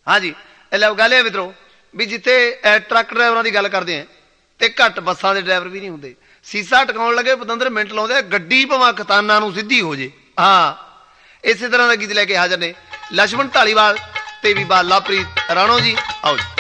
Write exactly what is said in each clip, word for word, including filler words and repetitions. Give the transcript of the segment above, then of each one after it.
हाँ जी, लो गल है मित्रों भी जिथे ट्रक ड्राइवरों की गल करते हैं तो घट बसा के ड्राइवर भी नहीं होंगे। सीसा टकाउण लगे पतंदर मिनट लाउंदे गड्डी भावें खताना नूं सीधी हो जे। हाँ इस तरह का गीत लैके हाजिर ने लक्ष्मण ढालीवाल ते बीबा लवप्रीत राणो जी। आओ जी।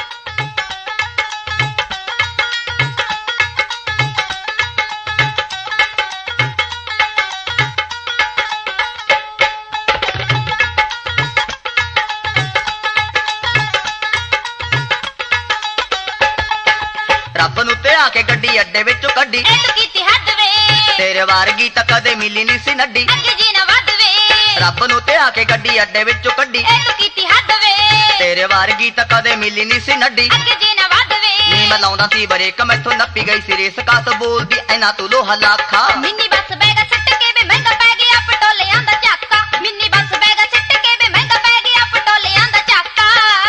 रब नूं ते आके गड्डी अड्डे विचों कड्डी तेरे वारगी तां कदे मिली नहीं सी नड्डी। रब नूं ते आके गड्डी अड्डे विचों कड्डी तेरे वारगी तां कदे मिली नहीं सी नड्डी। नी मैं लाउंदा सी बरेक मैथों नप्पी गई सी रेस कास बोलदी ऐना तू लोहा लाखा। मिन्नी बस बैगा सिट के वे महंगा पै गया पटोलियां दा झाका। मिन्नी बस बैगा सिट के वे महंगा पै गया पटोलियां दा झाका।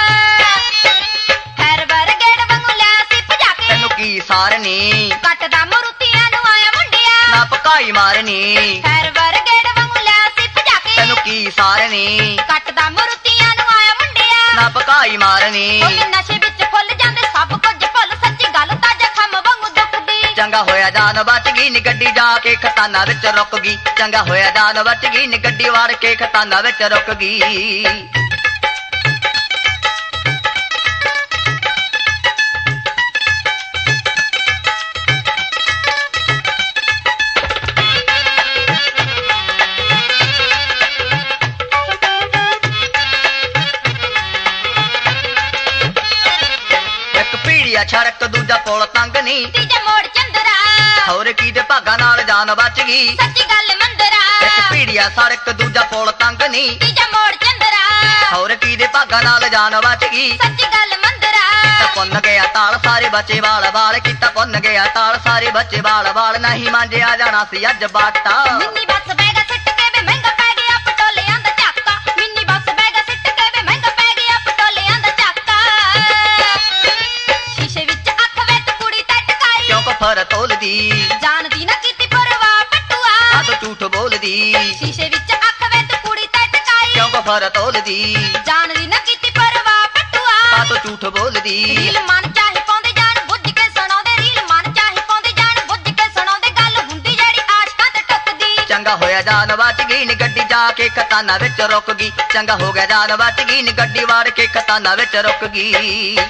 खैर वर गेड़ वांगू लिया सी भजा के तैनूं की सारनी कटदा मुरुतियां नूं आया मुंडिया ना पकाई मारनी। खैर वर गेड़ वांगू लिया सी भजा के तैनूं की सारनी कटदा मुरुतियां नूं आया मुंडिया ना पकाई मारनी। ओह नशे विच फुੱਲ ਜਾਂਦੇ सब कुछ भुੱਲ सच्ची गल तां जखम वांगू दुखदी। चंगा होया जान बच गई नी गड्डी जाके खताना विच रुक गई। चंगा होया जान बच गई नी गड्डी वाड़ के खताना विच रुक गई। छड़क दूजा पुल तंग नी तीजा मोड़ चंदरा होर की दे भागा नाल जान बच गई सच्ची गल मंदरा। एक पीड़िया सड़क दूजा पुल तंग नी तीजा मोड़ चंदरा होर की दे भागा नाल जान बच गई सच्ची गल मंदरा। किता पुन गया ताल सारे बचे वाल वाल किता पुन गया ताल सारे बचे वाल वाल नहीं मांजे आ जाना सी अज बाटा। मिन्नी बस बैगा सिट के वे महंगा पै गया पटोलियां दा झाका। मिन्नी बस बैगा सिट के वे महंगा पै गया पटोलियां दा झाका। शीशे विच अख विच कुड़ी ते टकाई क्यों कफर तोलदी जानदी ना कीती परवाह पटुआ आ तो झूठ बोलदी। शीशे विच अख विच कुड़ी ते टकाई क्यों कफर तोलदी जानदी ना कीती परवाह पटुआ आ तो झूठ बोलदी। रील मन चाहे पाउंदे जान बुੱਝ के सुणाउंदे रील मन चाहे पाउंदे जान बुੱਝ के सुणाउंदे गल हुंदी जेड़ी आशकां ते टुकदी। चंगा होया जान बच गई नी गड्डी जाके खताना विच रुक गई। चंगा हो गया जान बच गई नी गड्डी वाड़ के खताना विच रुक गई।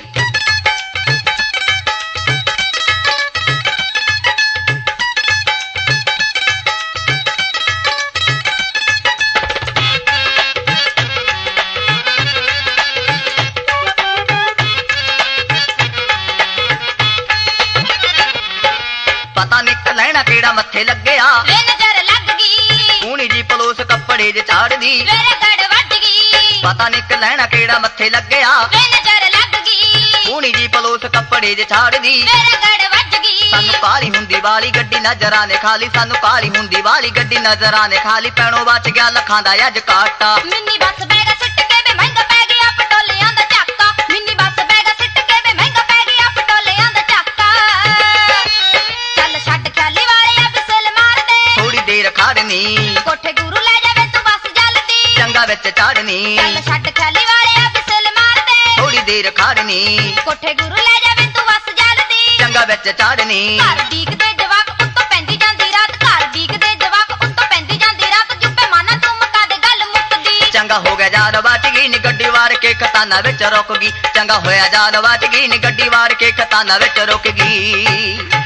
पता निक लैना केड़ा मथे लग्या वे नजर लग गई कूनी जी पलोस कपड़े ज चाड़ दी मेरे गड़ वज गई। पता निक लैना केड़ा मथे लग्या वे नजर लग गई कूनी जी पलोस कपड़े ज चाड़ दी मेरे गड़ वज गई। सानू काली हुंदी वाली गड्डी नजर आने खाली सानू काली हुंदी वाली गड्डी नजर आने खाली पैणों बच गया लखां दा अज काटा। मिन्नी बस बैगा सिट के वे महंगा पै गया पटोलियां दा झाका। मिन्नी बस बैगा सिट के वे महंगा पै गया पटोलियां दा झाका। चल छड्ड ख्याली वाले बिसल मार दे थोड़ी देर खड़नी कोठे गुरु ले जावे तू बस जल्दी चंगा विच चढ़नी। चल छड्ड ख्याली वाले बिसल मार दे थोड़ी देर खड़नी कोठे गुरु ले जावे तू बस जल्दी चंगा विच चढ़नी। घर डीकदे जवाक उत्तों पैंदी ਜਾਂਦੀ रात घर डीकदे जवाक उत्तों पैंदी ਜਾਂਦੀ रात जुब्बे माना तू मुका दे गल मुकदी। चंगा हो गया जान बच गई नी गड्डी वाड़ के खताना विच रुक गई। चंगा होया जान बच गई नी गड्डी वाड़ के खताना विच रुक गई।